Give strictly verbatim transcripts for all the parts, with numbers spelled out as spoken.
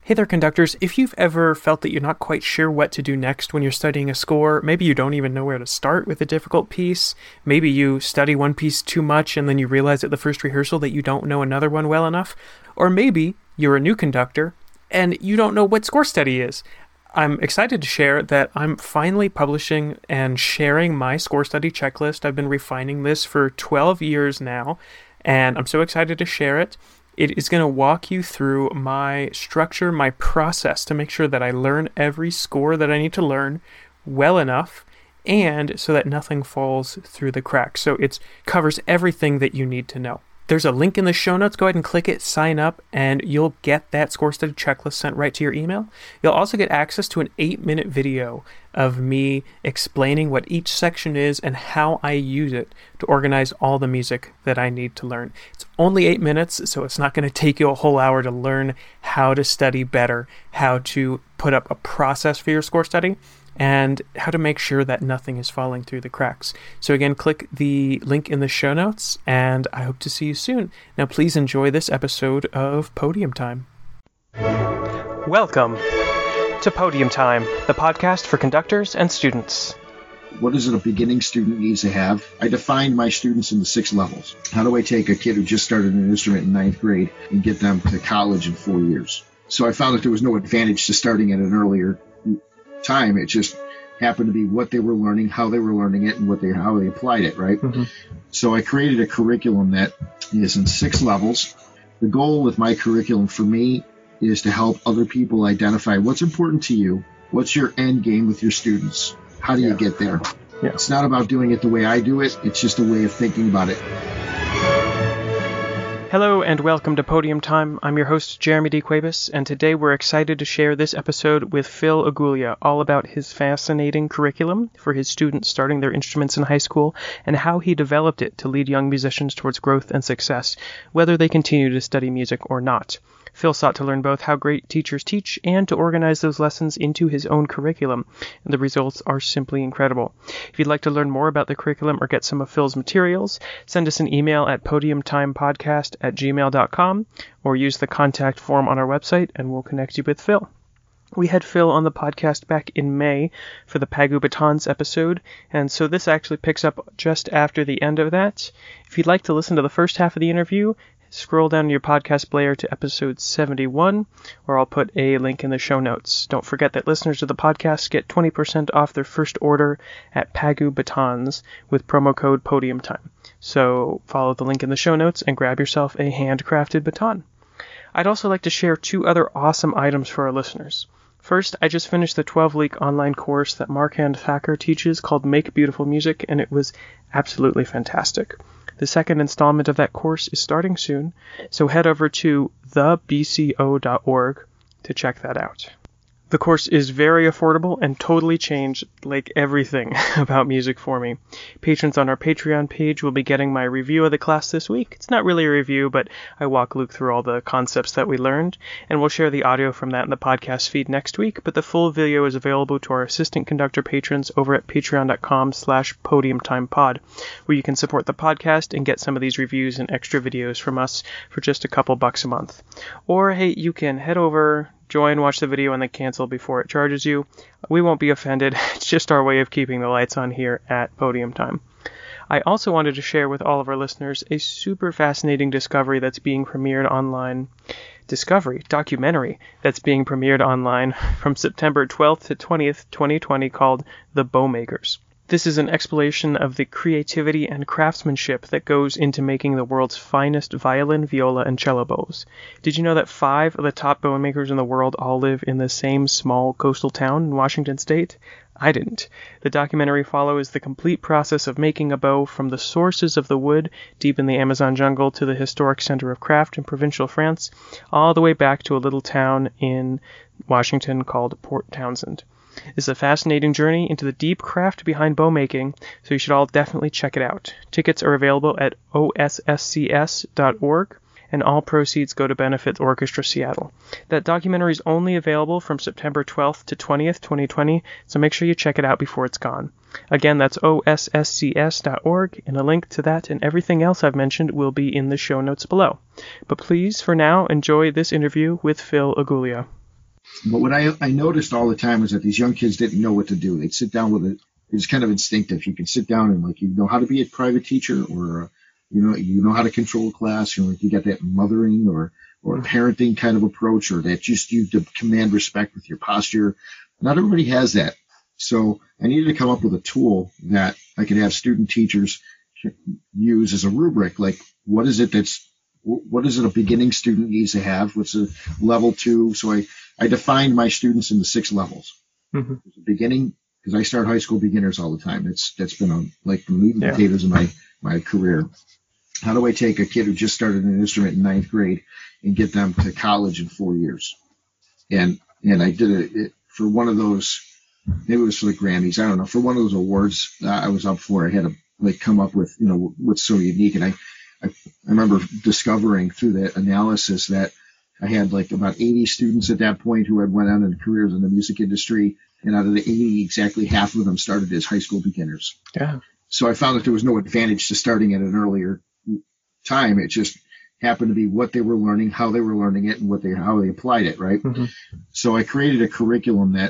Hey there, conductors. If you've ever felt that you're not quite sure what to do next when you're studying a score, maybe you don't even know where to start with a difficult piece, maybe you study one piece too much and then you realize at the first rehearsal that you don't know another one well enough, or maybe you're a new conductor and you don't know what score study is. I'm excited to share that I'm finally publishing and sharing my score study checklist. I've been refining this for twelve years now, and I'm so excited to share it. It is going to walk you through my structure, my process to make sure that I learn every score that I need to learn well enough and so that nothing falls through the cracks. So it covers everything that you need to know. There's a link in the show notes. Go ahead and click it, sign up, and you'll get that score study checklist sent right to your email. You'll also get access to an eight-minute video of me explaining what each section is and how I use it to organize all the music that I need to learn. It's only eight minutes, so it's not going to take you a whole hour to learn how to study better, how to put up a process for your score study, and how to make sure that nothing is falling through the cracks. So again, click the link in the show notes, and I hope to see you soon. Now, please enjoy this episode of Podium Time. Welcome to Podium Time, the podcast for conductors and students. What is it a beginning student needs to have? I defined my students into six levels. How do I take a kid who just started an instrument in ninth grade and get them to college in four years? So I found that there was no advantage to starting at an earlier time. It just happened to be what they were learning, how they were learning it, and what they how they applied it, right? Mm-hmm. So I created a curriculum that is in six levels. The goal with my curriculum for me is to help other people identify what's important to you, what's your end game with your students, how do you yeah. get there? Yeah. It's not about doing it the way I do it, it's just a way of thinking about it. Hello and welcome to Podium Time. I'm your host, Jeremy D. Cuevas, and today we're excited to share this episode with Phil Agulia, all about his fascinating curriculum for his students starting their instruments in high school and how he developed it to lead young musicians towards growth and success, whether they continue to study music or not. Phil sought to learn both how great teachers teach and to organize those lessons into his own curriculum, and the results are simply incredible. If you'd like to learn more about the curriculum or get some of Phil's materials, send us an email at podiumtimepodcast at gmail dot com or use the contact form on our website and we'll connect you with Phil. We had Phil on the podcast back in May for the Pagu Batons episode, and so this actually picks up just after the end of that. If you'd like to listen to the first half of the interview, scroll down your podcast player to episode seventy-one, or I'll put a link in the show notes. Don't forget that listeners of the podcast get twenty percent off their first order at Pagu Batons with promo code PodiumTime. So follow the link in the show notes and grab yourself a handcrafted baton. I'd also like to share two other awesome items for our listeners. First, I just finished the twelve-week online course that Markand Thacker teaches called Make Beautiful Music, and it was absolutely fantastic. The second installment of that course is starting soon, so head over to the b c o dot org to check that out. The course is very affordable and totally changed, like, everything about music for me. Patrons on our Patreon page will be getting my review of the class this week. It's not really a review, but I walk Luke through all the concepts that we learned, and we'll share the audio from that in the podcast feed next week, but the full video is available to our assistant conductor patrons over at patreon dot com slash podiumtimepod, where you can support the podcast and get some of these reviews and extra videos from us for just a couple bucks a month. Or, hey, you can head over, join, watch the video, and then cancel before it charges you. We won't be offended. It's just our way of keeping the lights on here at Podium Time. I also wanted to share with all of our listeners a super fascinating discovery that's being premiered online. Discovery, documentary, that's being premiered online from September twelfth to twentieth, twenty twenty, called The Bowmakers. This is an exploration of the creativity and craftsmanship that goes into making the world's finest violin, viola, and cello bows. Did you know that five of the top bow makers in the world all live in the same small coastal town in Washington state? I didn't. The documentary follows the complete process of making a bow from the sources of the wood deep in the Amazon jungle to the historic center of craft in provincial France, all the way back to a little town in Washington called Port Townsend. It's a fascinating journey into the deep craft behind bow making, so you should all definitely check it out. Tickets are available at o s s c s dot org, and all proceeds go to benefit Orchestra Seattle. That documentary is only available from September twelfth to twentieth, twenty twenty, so make sure you check it out before it's gone. Again, that's o s s c s dot org, and a link to that and everything else I've mentioned will be in the show notes below. But please, for now, enjoy this interview with Phil Agulia. But what I, I noticed all the time was that these young kids didn't know what to do. They'd sit down with it. It's kind of instinctive. You can sit down and like, you know how to be a private teacher, or, uh, you know, you know how to control a class. You know, like you got that mothering or, or parenting kind of approach, or that just you to command respect with your posture. Not everybody has that. So I needed to come up with a tool that I could have student teachers use as a rubric. Like, what is it that's, what is it a beginning student needs to have? What's a level two? So I, I defined my students into six levels. Mm-hmm. Beginning, because I start high school beginners all the time. It's, that's been a, like the meat and yeah. potatoes of my, my career. How do I take a kid who just started an instrument in ninth grade and get them to college in four years? And, and I did it, it for one of those, maybe it was for the Grammys. I don't know. For one of those awards uh, I was up for, I had to like come up with, you know, what's so unique. And I, I, I remember discovering through that analysis that I had like about eighty students at that point who had went on in careers in the music industry. And out of the eighty, exactly half of them started as high school beginners. Yeah. So I found that there was no advantage to starting at an earlier time. It just happened to be what they were learning, how they were learning it, and what they, how they applied it. Right. Mm-hmm. So I created a curriculum that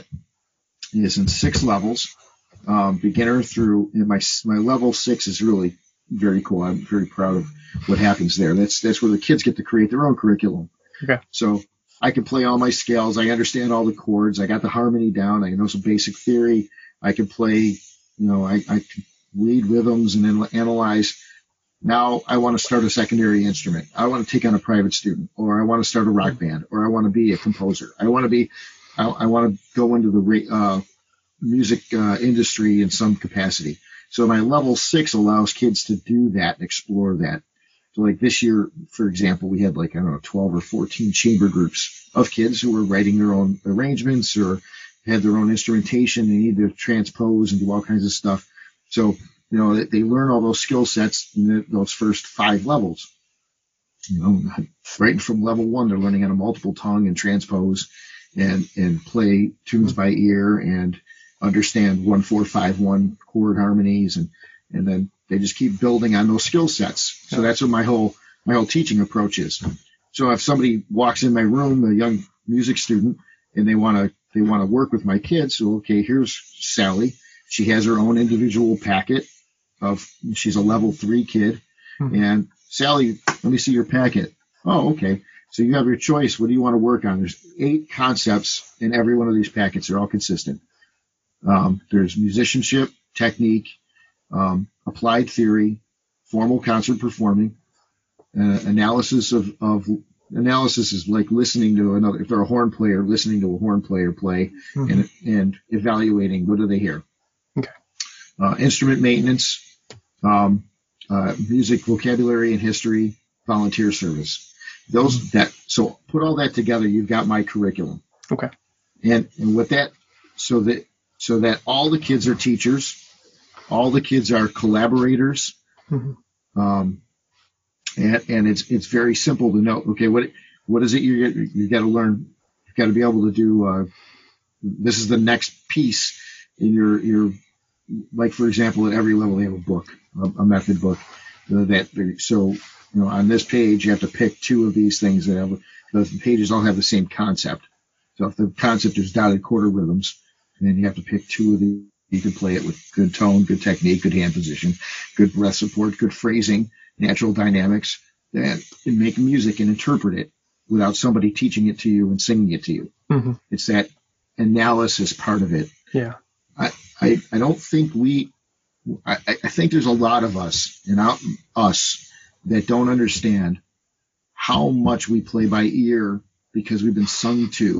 is in six levels, um, beginner through, and my, my level six is really very cool. I'm very proud of what happens there. That's, that's where the kids get to create their own curriculum. Okay. So I can play all my scales. I understand all the chords. I got the harmony down. I know some basic theory. I can play, you know, I, I can read rhythms and then analyze. Now I want to start a secondary instrument. I want to take on a private student, or I want to start a rock band, or I want to be a composer. I want to be, I, I want to go into the uh, music uh, industry in some capacity. So my level six allows kids to do that and explore that. So like this year, for example, we had like, I don't know, twelve or fourteen chamber groups of kids who were writing their own arrangements or had their own instrumentation. They needed to transpose and do all kinds of stuff. So, you know, they, they learn all those skill sets in the, those first five levels. You know, right from level one, they're learning how to multiple tongue and transpose and, and play tunes by ear and understand one, four, five, one chord harmonies. And, and then they just keep building on those skill sets. So that's what my whole, my whole teaching approach is. So if somebody walks in my room, a young music student, and they want to, they want to work with my kids. So, okay, here's Sally. She has her own individual packet of, she's a level three kid. Mm-hmm. And Sally, let me see your packet. Oh, okay. So you have your choice. What do you want to work on? There's eight concepts in every one of these packets. They're all consistent. Um, there's musicianship, technique, um, applied theory, formal concert performing, uh, analysis of, of analysis is like listening to another, if they're a horn player, listening to a horn player play, mm-hmm. and, and evaluating what do they hear. Okay. Uh, instrument maintenance, um, uh, music, vocabulary and history, volunteer service. Those mm-hmm. that, so put all that together, you've got my curriculum. Okay. And, and with that, so that, so that all the kids are teachers, all the kids are collaborators. Mm-hmm. Um, and, and it's, it's very simple to know, okay, what, what is it you you got to learn? You've got to be able to do, uh, this is the next piece in your, your, like, for example, at every level, they have a book, a, a method book uh, that, so, you know, on this page, you have to pick two of these things that have, the pages all have the same concept. So if the concept is dotted quarter rhythms, and then you have to pick two of the, you can play it with good tone, good technique, good hand position, good breath support, good phrasing, natural dynamics, and, and make music and interpret it without somebody teaching it to you and singing it to you. Mm-hmm. It's that analysis part of it. Yeah. I, I, I don't think we, I, I think there's a lot of us and out us that don't understand how much we play by ear because we've been sung to.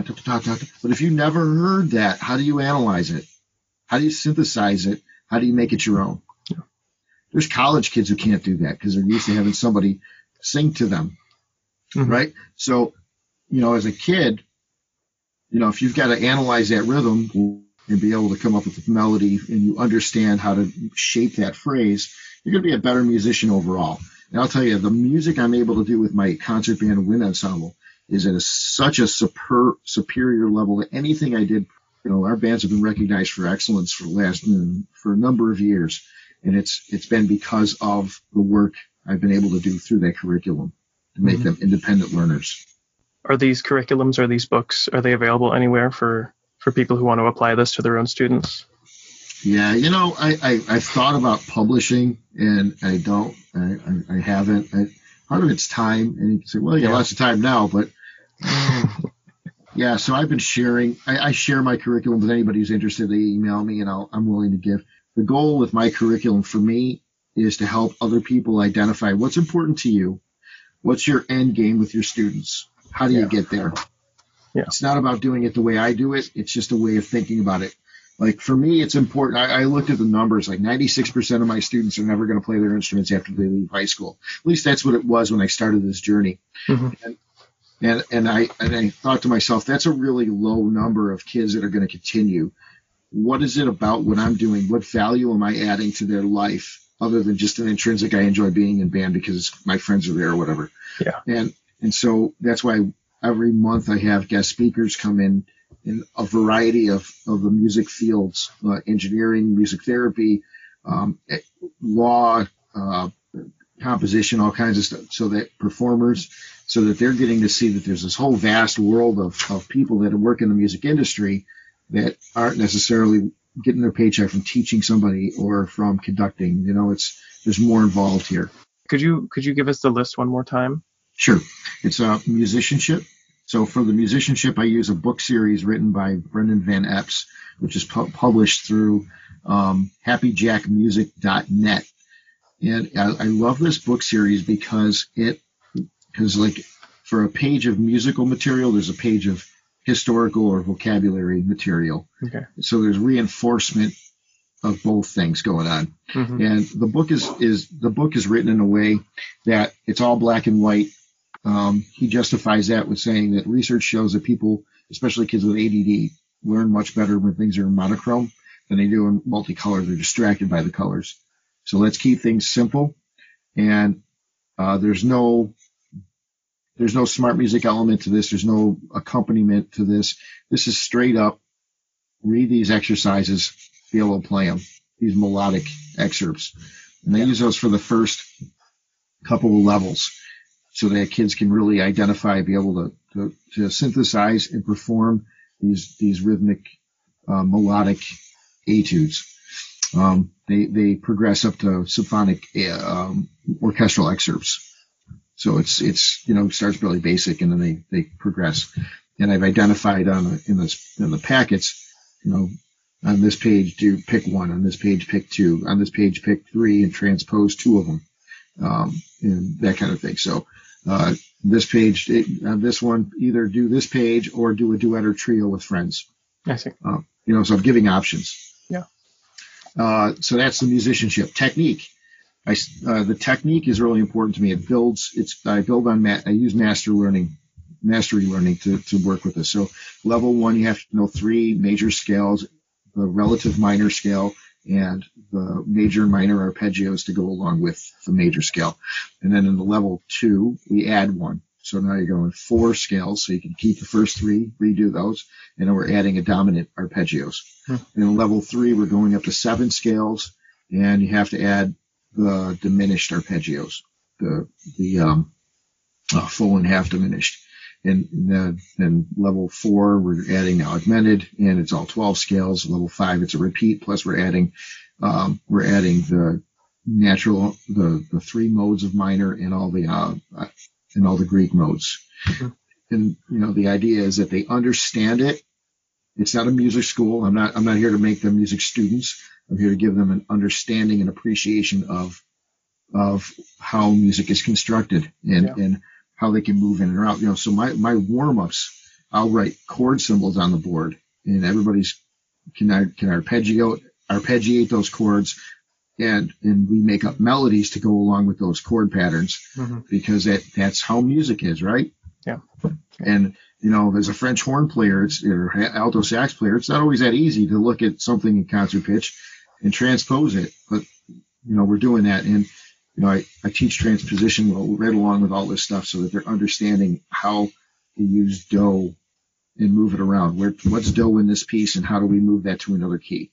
But if you never heard that, how do you analyze it? How do you synthesize it? How do you make it your own? Yeah. There's college kids who can't do that because they're used to having somebody sing to them, mm-hmm. right? So, you know, as a kid, you know, if you've got to analyze that rhythm and be able to come up with the melody and you understand how to shape that phrase, you're going to be a better musician overall. And I'll tell you, the music I'm able to do with my concert band and wind ensemble is at a, such a super, superior level to anything I did. You know, our bands have been recognized for excellence for the last, for a number of years. And it's, it's been because of the work I've been able to do through that curriculum to make mm-hmm. them independent learners. Are these curriculums, are these books, are they available anywhere for, for people who want to apply this to their own students? Yeah, you know, I, I, I've thought about publishing, and I don't, I, I, I haven't. I, part of it's time, and you can say, well, you got Yeah. lots of time now, but yeah, so I've been sharing, I, I share my curriculum with anybody who's interested. They email me, and I'll, I'm willing to give. The goal with my curriculum for me is to help other people identify what's important to you. What's your end game with your students? How do you Yeah. get there? Yeah. It's not about doing it the way I do it. It's just a way of thinking about it. Like for me, it's important. I, I looked at the numbers. Like ninety-six percent of my students are never going to play their instruments after they leave high school. At least that's what it was when I started this journey. Mm-hmm. And, and and I and I thought to myself, that's a really low number of kids that are going to continue. What is it about what I'm doing? What value am I adding to their life other than just an intrinsic? I enjoy being in band because my friends are there or whatever. Yeah. And and so that's why every month I have guest speakers come in. In a variety of, of the music fields, uh, engineering, music therapy, um, law, uh, composition, all kinds of stuff, so that performers, so that they're getting to see that there's this whole vast world of, of people that work in the music industry that aren't necessarily getting their paycheck from teaching somebody or from conducting. You know, it's there's more involved here. Could you could you give us the list one more time? Sure. It's uh, musicianship. So for the musicianship, I use a book series written by Brendan Van Epps, which is pu- published through um, happy jack music dot net. And I, I love this book series because it, because like for a page of musical material, there's a page of historical or vocabulary material. Okay. So there's reinforcement of both things going on. Mm-hmm. And the book is, is the book is written in a way that it's all black and white. Um, he justifies that with saying that research shows that people, especially kids with A D D, learn much better when things are in monochrome than they do in multicolor. They're distracted by the colors. So let's keep things simple. And uh, there's no there's no smart music element to this. There's no accompaniment to this. This is straight up read these exercises, be able to play them, these melodic excerpts. And they Yeah. use those for the first couple of levels, so that kids can really identify, be able to, to, to synthesize and perform these these rhythmic, uh, melodic etudes. Um, they they progress up to symphonic uh, um, orchestral excerpts. So it's it's you know starts really basic and then they, they progress. And I've identified on in this in the packets, you know, on this page do pick one, on this page pick two, on this page pick three, and transpose two of them, um, and that kind of thing. So. Uh, this page, it, uh, this one, either do this page or do a duet or trio with friends. I see. Uh, you know, so I'm giving options. Yeah. Uh, so that's the musicianship technique. I, uh, the technique is really important to me. It builds, it's, I build on, ma- I use master learning, mastery learning to, to work with this. So level one, you have to know three major scales, the relative minor scale, and the major and minor arpeggios to go along with the major scale. And then in the level two, we add one. So now you're going four scales, so you can keep the first three, redo those, and then we're adding a dominant arpeggios. Hmm. And in level three, we're going up to seven scales, and you have to add the diminished arpeggios, the the um, uh, full and half diminished. And then, then level four, we're adding now augmented, and it's all twelve scales. Level five, it's a repeat, plus we're adding, um, we're adding the natural, the, the three modes of minor and all the, uh, and all the Greek modes. Mm-hmm. And, you know, the idea is that they understand it. It's not a music school. I'm not, I'm not here to make them music students. I'm here to give them an understanding and appreciation of, of how music is constructed and, yeah. and, how they can move in and out, you know. So my, my warm-ups, I'll write chord symbols on the board, and everybody's can can arpeggio arpeggiate those chords, and and we make up melodies to go along with those chord patterns, mm-hmm. because that that's how music is, right? Yeah. And you know, as a French horn player, it's or alto sax player, it's not always that easy to look at something in concert pitch and transpose it, but you know, we're doing that. And you know, I, I teach transposition right along with all this stuff so that they're understanding how to use do and move it around. Where, what's do in this piece and how do we move that to another key?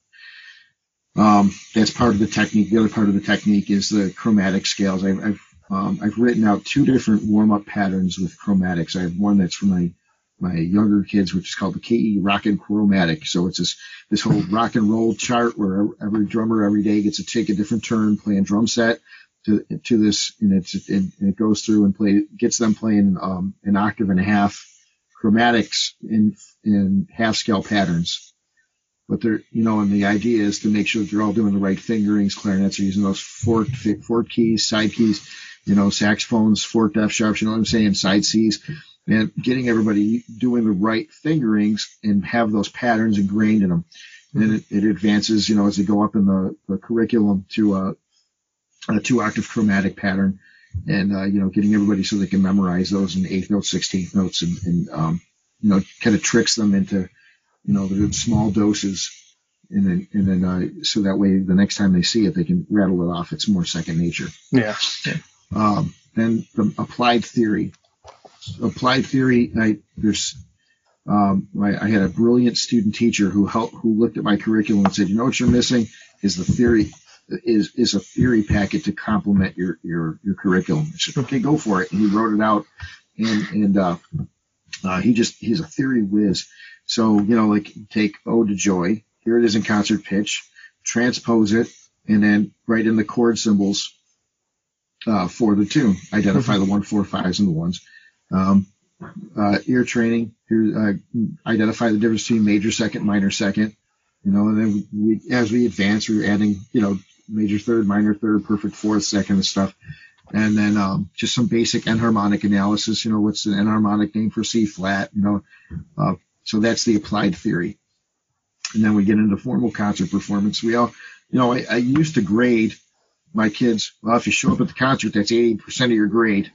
Mm-hmm. Um, that's part of the technique. The other part of the technique is the chromatic scales. I, I've um, I've written out two different warm-up patterns with chromatics. I have one that's for my my younger kids, which is called the K E Rockin' Chromatic. So it's this this whole rock and roll chart where every drummer every day gets to take a different turn playing drum set to to this, and it's it, and it goes through and play gets them playing um, an octave and a half chromatics in in half scale patterns. But they're, you know, and the idea is to make sure that they're all doing the right fingerings. Clarinets are using those forked, forked keys, side keys, you know, saxophones, forked F sharps, you know what I'm saying, side Cs, and getting everybody doing the right fingerings and have those patterns ingrained in them. And then it, it advances, you know, as they go up in the, the curriculum to a, a two octave chromatic pattern, and, uh, you know, getting everybody so they can memorize those in eighth notes, sixteenth notes, and, and um, you know, kind of tricks them into, you know, the small doses, and then, and then, uh, so that way the next time they see it, they can rattle it off. It's more second nature. Yeah. yeah. Um, then the applied theory. Applied theory, I, there's, um, I, I had a brilliant student teacher who helped, who looked at my curriculum and said, you know what you're missing is the theory, is, is a theory packet to complement your, your, your curriculum. I said, okay, go for it. And he wrote it out, and, and, uh, uh, he just, he's a theory whiz. So, you know, like take Ode to Joy, here it is in concert pitch, transpose it, and then write in the chord symbols uh, for the tune. Identify the one, four, fives, and the ones. Um, uh, ear training, here, uh, identify the difference between major second, minor second. You know, and then we, as we advance, we're adding, you know, major third, minor third, perfect fourth, second, and stuff. And then um, just some basic enharmonic analysis. You know, what's the enharmonic name for C flat? You know. Uh, So that's the applied theory. And then we get into formal concert performance. We all, you know, I, I used to grade my kids. Well, if you show up at the concert, that's eighty percent of your grade.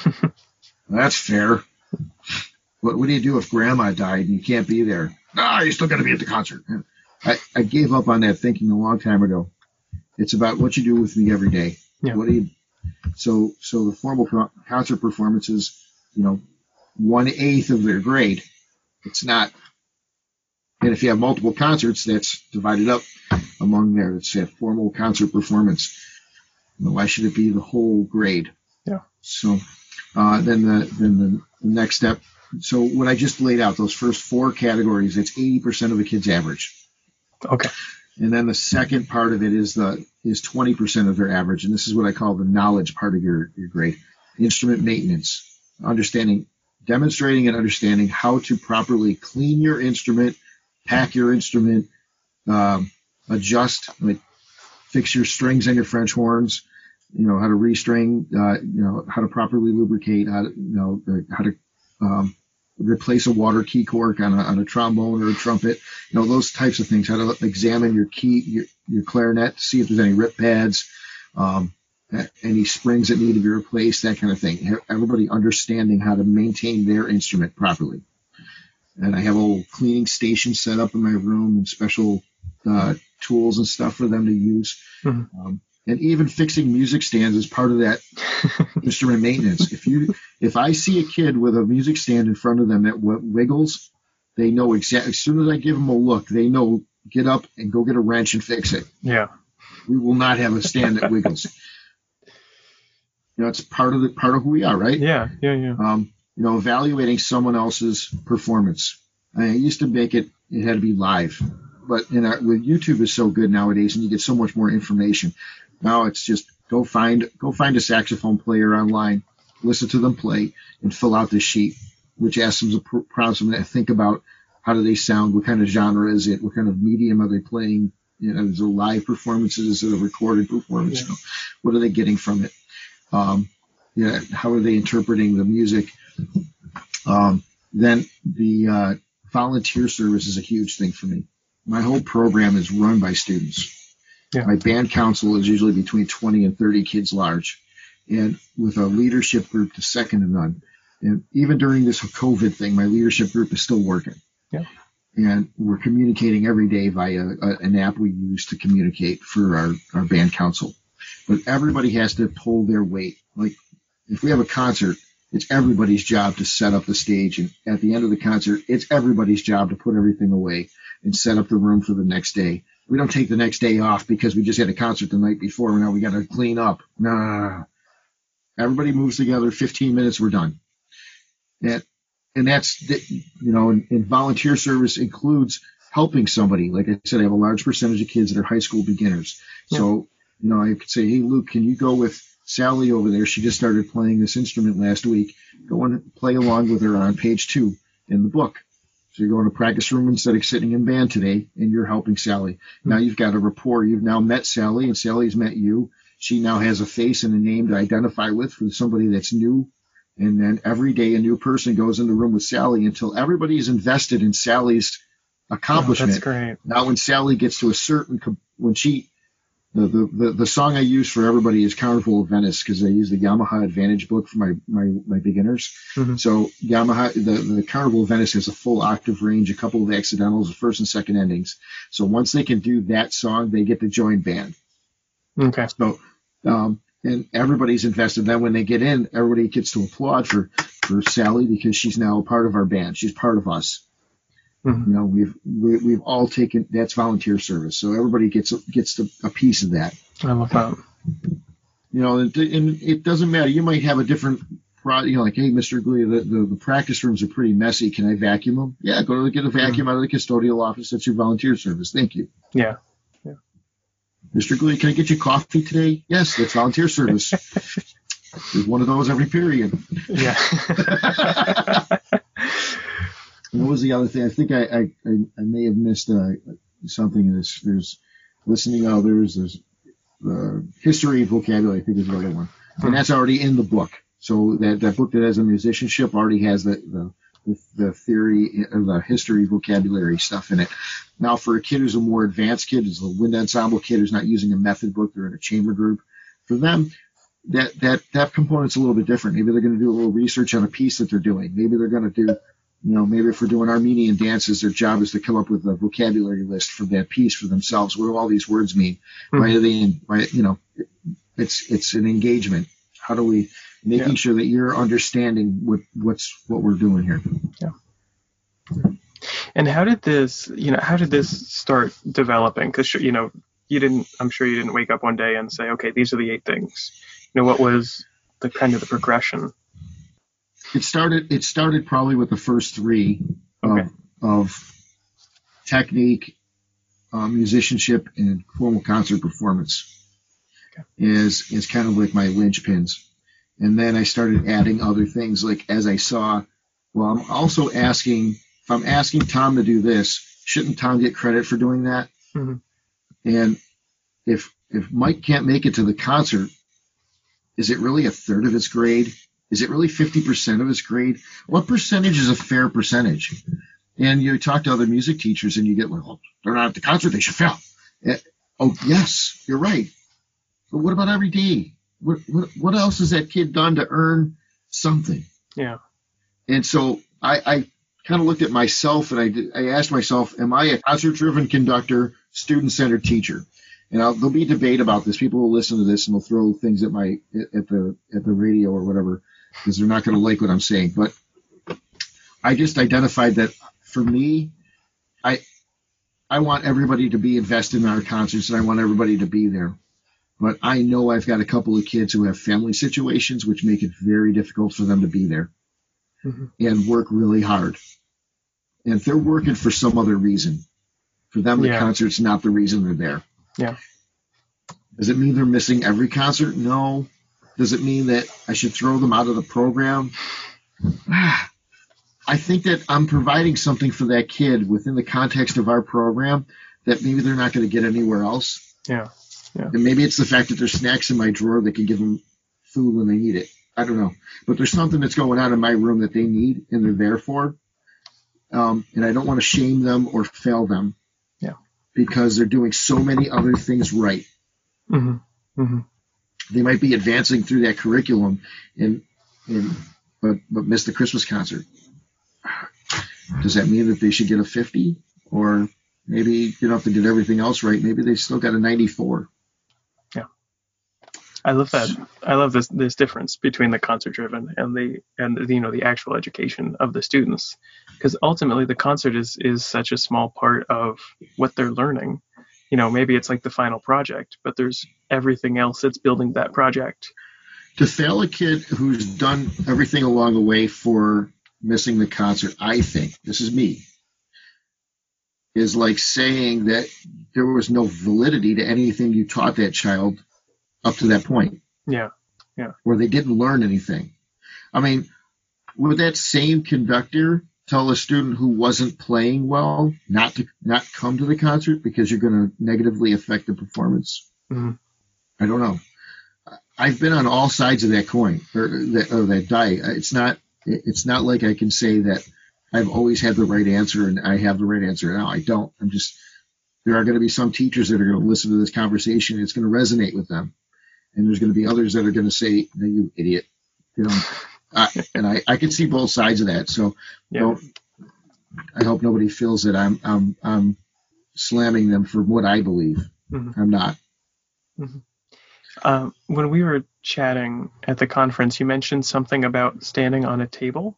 That's fair. What, what do you do if grandma died and you can't be there? Ah, oh, you still got to be at the concert. I, I gave up on that thinking a long time ago. It's about what you do with me every day. Yeah. What do you, so, so the formal co- concert performances, you know, one eighth of their grade. It's not, and if you have multiple concerts, that's divided up among there. It's a formal concert performance. You know, why should it be the whole grade? Yeah. So, uh, then the, then the next step. So what I just laid out, those first four categories, it's eighty percent of the kid's average. Okay. And then the second part of it is the, is twenty percent of their average. And this is what I call the knowledge part of your, your grade. Instrument maintenance, understanding, demonstrating and understanding how to properly clean your instrument, pack your instrument, um, adjust, like fix your strings and your French horns, you know, how to restring, uh, you know, how to properly lubricate, how to, you know, how to um, replace a water key cork on a, on a trombone or a trumpet, you know, those types of things, how to examine your key, your, your clarinet to see if there's any rip pads, um, any springs that need to be replaced, that kind of thing. Everybody understanding how to maintain their instrument properly. And I have a little cleaning station set up in my room and special uh, tools and stuff for them to use. Mm-hmm. Um, and even fixing music stands is part of that instrument maintenance. If you, if I see a kid with a music stand in front of them that w- wiggles, they know exactly. As soon as I give them a look, they know, get up and go get a wrench and fix it. Yeah. We will not have a stand that wiggles. You know, it's part of the part of who we are, right? Yeah, yeah, yeah. Um, you know, evaluating someone else's performance. I used to make it; it had to be live, but in our, with YouTube is so good nowadays, and you get so much more information. Now it's just go find go find a saxophone player online, listen to them play, and fill out this sheet, which asks them to prompts them to think about how do they sound, what kind of genre is it, what kind of medium are they playing. You know, is it live performances, is it a recorded performance? Yeah. You know, what are they getting from it? Um, yeah, how are they interpreting the music? Um, then the uh, volunteer service is a huge thing for me. My whole program is run by students. Yeah. My band council is usually between twenty and thirty kids large, and with a leadership group to second to none. And even during this COVID thing, my leadership group is still working. Yeah. And we're communicating every day via a, an app we use to communicate for our, our band council. But everybody has to pull their weight. Like if we have a concert, it's everybody's job to set up the stage. And at the end of the concert, it's everybody's job to put everything away and set up the room for the next day. We don't take the next day off because we just had a concert the night before and now we got to clean up. Nah. Everybody moves together. fifteen minutes, we're done. And, and that's, you know, and, and volunteer service includes helping somebody. Like I said, I have a large percentage of kids that are high school beginners. Yeah. So, you know, I could say, hey, Luke, can you go with Sally over there? She just started playing this instrument last week. Go and play along with her on page two in the book. So you're going to practice room instead of sitting in band today, and you're helping Sally. Mm-hmm. Now you've got a rapport. You've now met Sally, and Sally's met you. She now has a face and a name to identify with for somebody that's new. And then every day a new person goes in the room with Sally until everybody is invested in Sally's accomplishment. Oh, that's great. Now when Sally gets to a certain, when she, the, the, the, the song I use for everybody is Carnival of Venice, because I use the Yamaha Advantage book for my, my, my beginners. Mm-hmm. So Yamaha, the, the Carnival of Venice has a full octave range, a couple of accidentals, first and second endings. So once they can do that song, they get to join band. Okay. So, um, and everybody's invested. Then when they get in, everybody gets to applaud for, for Sally because she's now a part of our band. She's part of us. Mm-hmm. You know, we've we, we've all taken, that's volunteer service. So everybody gets gets to, a piece of that. I love that. You know, and, and it doesn't matter. You might have a different, you know, like, hey, Mister Glee, the, the, the practice rooms are pretty messy. Can I vacuum them? Yeah, go to get a vacuum mm-hmm. out of the custodial office. That's your volunteer service. Thank you. Yeah. Mister Glee, can I get you coffee today? Yes, that's volunteer service. There's one of those every period. Yeah. What was the other thing? I think I I, I may have missed uh, something. There's, there's listening to others. There's uh, history, vocabulary, I think is the other one. And that's already in the book. So that, that book that has a musicianship already has the, the the theory or the history, vocabulary stuff in it. Now, for a kid who's a more advanced kid, who's a wind ensemble kid who's not using a method book, they're in a chamber group. For them, that that that component's a little bit different. Maybe they're going to do a little research on a piece that they're doing. Maybe they're going to do, you know, maybe if we're doing Armenian dances, their job is to come up with a vocabulary list for that piece for themselves. What do all these words mean? Mm-hmm. Why do they? Why, you know, it's it's an engagement. How do we? Making yeah. sure that you're understanding what what's what we're doing here. Yeah. And how did this, you know, how did this start developing? Because, you know, you didn't, I'm sure you didn't wake up one day and say, okay, these are the eight things. You know, what was the kind of the progression? It started, it started probably with the first three okay. of, of technique, uh, musicianship, and formal concert performance okay. is, is kind of like my linchpins. And then I started adding other things, like as I saw, well, I'm also asking, if I'm asking Tom to do this, shouldn't Tom get credit for doing that? Mm-hmm. And if if Mike can't make it to the concert, is it really a third of his grade? Is it really fifty percent of his grade? What percentage is a fair percentage? And you talk to other music teachers and you get, well, they're not at the concert, they should fail. Uh, oh, yes, you're right. But what about every day? What, what, what else has that kid done to earn something? Yeah. And so I, I kind of looked at myself and I, did, I asked myself, am I a concert-driven conductor, student-centered teacher? And I'll, there'll be debate about this. People will listen to this and they'll throw things at my at the at the radio or whatever because they're not going to like what I'm saying. But I just identified that for me, I I want everybody to be invested in our concerts and I want everybody to be there. But I know I've got a couple of kids who have family situations which make it very difficult for them to be there mm-hmm. and work really hard. And if they're working for some other reason, for them the yeah. concert's not the reason they're there. Yeah. Does it mean they're missing every concert? No. Does it mean that I should throw them out of the program? I think that I'm providing something for that kid within the context of our program that maybe they're not going to get anywhere else. Yeah. Yeah. And maybe it's the fact that there's snacks in my drawer that can give them food when they need it. I don't know. But there's something that's going on in my room that they need and they're there for. Um, and I don't want to shame them or fail them. Yeah. Because they're doing so many other things right. Mm-hmm. Mm-hmm. They might be advancing through that curriculum and, and but, but miss the Christmas concert. Does that mean that they should get a fifty? Or maybe, you know, if they did everything else right, maybe they still got a ninety-four. I love that. I love this this difference between the concert driven and the and the, you know the actual education of the students, because ultimately the concert is is such a small part of what they're learning. You know, maybe it's like the final project, but there's everything else that's building that project. To fail a kid who's done everything along the way for missing the concert, I think, this is me, is like saying that there was no validity to anything you taught that child up to that point. Yeah, yeah. Or they didn't learn anything. I mean, would that same conductor tell a student who wasn't playing well not to not come to the concert because you're going to negatively affect the performance? Mm-hmm. I don't know. I've been on all sides of that coin or that, or that die. It's not. It's not like I can say that I've always had the right answer and I have the right answer now. I don't. I'm just. There are going to be some teachers that are going to listen to this conversation. And it's going to resonate with them, and there's going to be others that are going to say, "No, you idiot," you know. I, and I, I can see both sides of that. So, yeah. don't, I hope nobody feels that I'm I'm I'm slamming them for what I believe. Mm-hmm. I'm not. Mm-hmm. Um, when we were chatting at the conference, you mentioned something about standing on a table.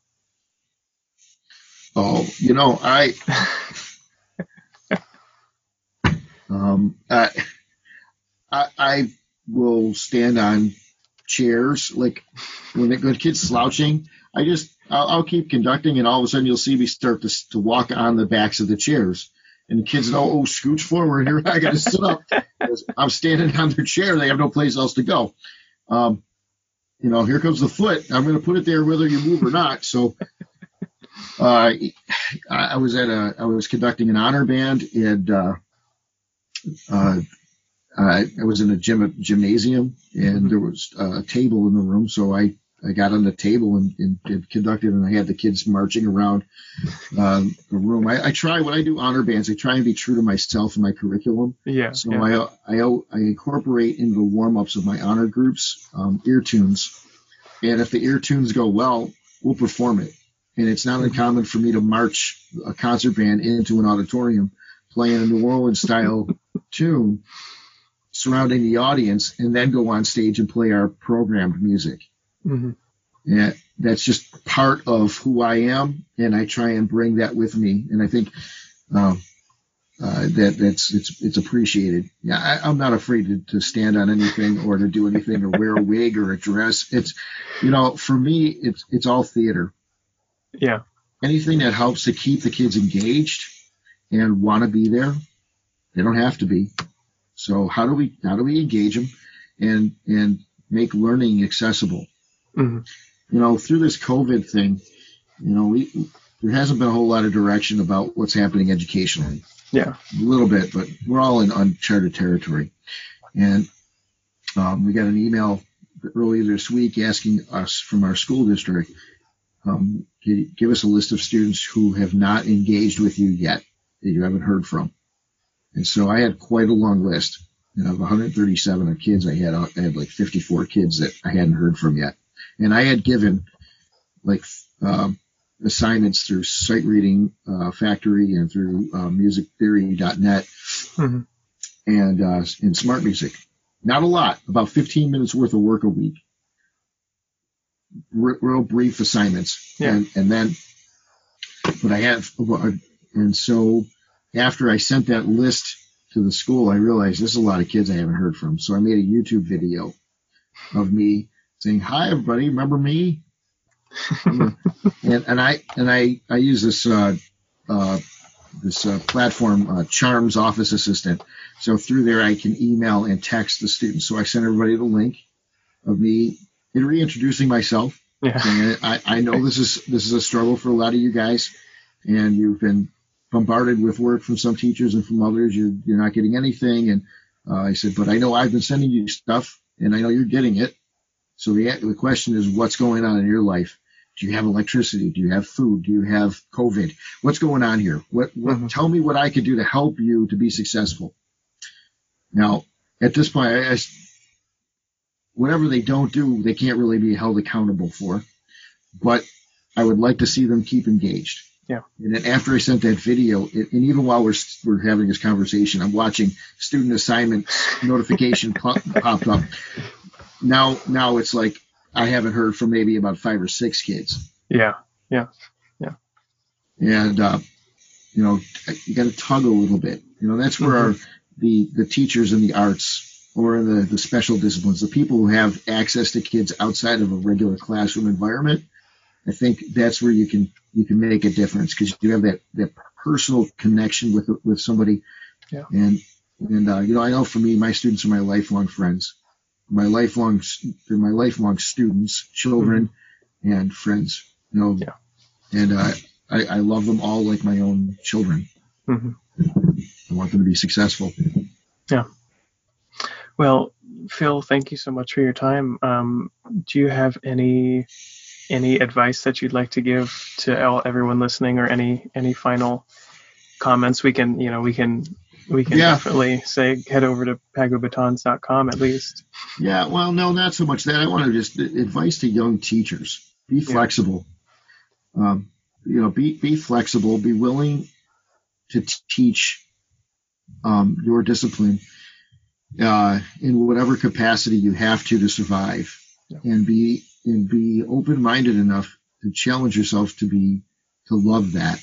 Oh, you know, I, um, I, I, I will stand on chairs, like when the good kid's slouching. I just, I'll, I'll keep conducting, and all of a sudden you'll see me start to to walk on the backs of the chairs. And the kids know, oh, scooch forward here. I got to sit up. I'm standing on their chair. They have no place else to go. Um, you know, here comes the foot. I'm going to put it there whether you move or not. So uh, I was at a, I was conducting an honor band, and uh, uh, I was in a gym, gymnasium, and mm-hmm. there was a table in the room. So I, I got on the table and, and, and conducted, and I had the kids marching around um, the room. I, I try, when I do honor bands, I try and be true to myself and my curriculum. Yeah. So yeah. I, I I incorporate into the warm-ups of my honor groups um, ear tunes. And if the ear tunes go well, we'll perform it. And it's not uncommon for me to march a concert band into an auditorium playing a New Orleans-style tune surrounding the audience, and then go on stage and play our programmed music. Mm-hmm. Yeah, that's just part of who I am, and I try and bring that with me. And I think um, uh, that that's it's it's appreciated. Yeah, I, I'm not afraid to, to stand on anything or to do anything or wear a wig or a dress. It's, you know, for me, it's it's all theater. Yeah. Anything that helps to keep the kids engaged and want to be there. They don't have to be. So how do we how do we engage them and and make learning accessible? Mm-hmm. You know, through this COVID thing, you know, we there hasn't been a whole lot of direction about what's happening educationally. Yeah, a little bit, but we're all in uncharted territory. And um, we got an email earlier this week asking us from our school district, um, give us a list of students who have not engaged with you yet that you haven't heard from. And so I had quite a long list. You know, of one hundred thirty-seven of kids I had, I had like fifty-four kids that I hadn't heard from yet. And I had given like um, assignments through Sight Reading uh, Factory and through uh, music theory dot net mm-hmm. and uh, in Smart Music. Not a lot, about fifteen minutes worth of work a week. R- real brief assignments. Yeah. And, and then, but I had, and so after I sent that list to the school, I realized there's a lot of kids I haven't heard from. So I made a YouTube video of me saying, "Hi, everybody, remember me?" and, and I and I I use this uh, uh, this uh, platform, uh, Charms Office Assistant. So through there, I can email and text the students. So I sent everybody the link of me and reintroducing myself. Yeah. Saying, I, I know this is this is a struggle for a lot of you guys, and you've been bombarded with work from some teachers and from others. You're you're not getting anything. And uh, I said, but I know I've been sending you stuff, and I know you're getting it. So the the question is, what's going on in your life? Do you have electricity? Do you have food? Do you have COVID? What's going on here? What, what mm-hmm. Tell me what I could do to help you to be successful. Now, at this point, I, I, whatever they don't do, they can't really be held accountable for. But I would like to see them keep engaged. Yeah. And then after I sent that video, it, and even while we're we're having this conversation, I'm watching student assignment notification pop, popped up. Now, now it's like I haven't heard from maybe about five or six kids. Yeah, yeah, yeah. And uh, you know, you got to tug a little bit. You know, that's where mm-hmm. our the the teachers in the arts or in the, the special disciplines, the people who have access to kids outside of a regular classroom environment, I think that's where you can you can make a difference, because you have that, that personal connection with with somebody. Yeah. And and uh, you know, I know for me, my students are my lifelong friends, my lifelong they're my lifelong students, children, mm-hmm. and friends. You know, yeah. and uh, I, I love them all like my own children. Mm-hmm. I want them to be successful. Yeah. Well, Phil, thank you so much for your time. Um, do you have any any advice that you'd like to give to all, everyone listening, or any any final comments? We can, you know, we can we can yeah. definitely say head over to pago batons dot com at least. Yeah. Well, no, not so much that. I want to just advice to young teachers: be flexible. Yeah. Um, you know, be be flexible. Be willing to t- teach um, your discipline uh, in whatever capacity you have to to survive, yeah. and be and be open-minded enough to challenge yourself to be to love that.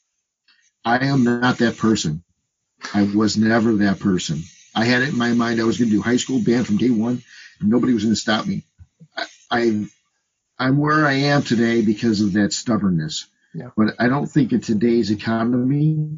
I am not that person. I was never that person. I had it in my mind I was going to do high school band from day one, and nobody was going to stop me. I, I I'm where I am today because of that stubbornness. Yeah. But I don't think in today's economy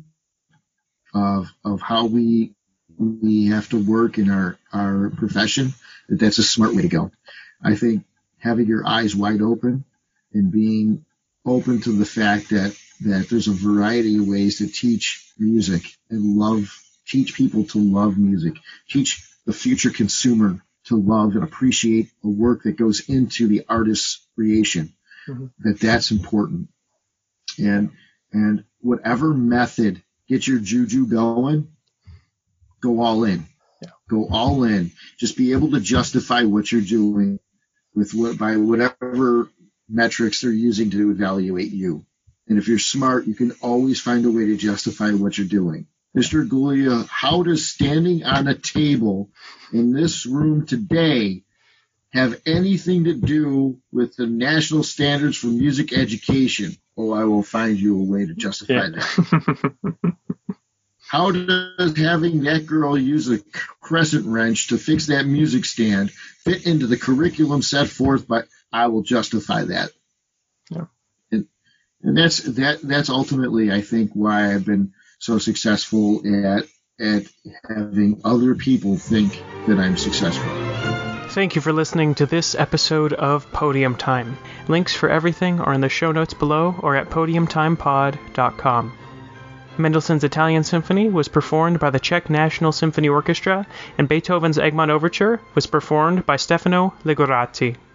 of of how we we have to work in our, our profession, that that's a smart way to go. I think having your eyes wide open and being open to the fact that, that there's a variety of ways to teach music and love, teach people to love music, teach the future consumer to love and appreciate the work that goes into the artist's creation, mm-hmm. that that's important. And, and whatever method gets your juju going, go all in. Yeah. Go all in. Just be able to justify what you're doing with what, by whatever metrics they're using to evaluate you. And if you're smart, you can always find a way to justify what you're doing. Mister Agulia, how does standing on a table in this room today have anything to do with the national standards for music education? Oh, I will find you a way to justify yeah. that. How does having that girl use a crescent wrench to fix that music stand fit into the curriculum set forth by, I will justify that. Yeah. And, and that's, that, that's ultimately, I think, why I've been so successful at, at having other people think that I'm successful. Thank you for listening to this episode of Podium Time. Links for everything are in the show notes below or at podium time pod dot com. Mendelssohn's Italian Symphony was performed by the Czech National Symphony Orchestra, and Beethoven's Egmont Overture was performed by Stefano Ligorati.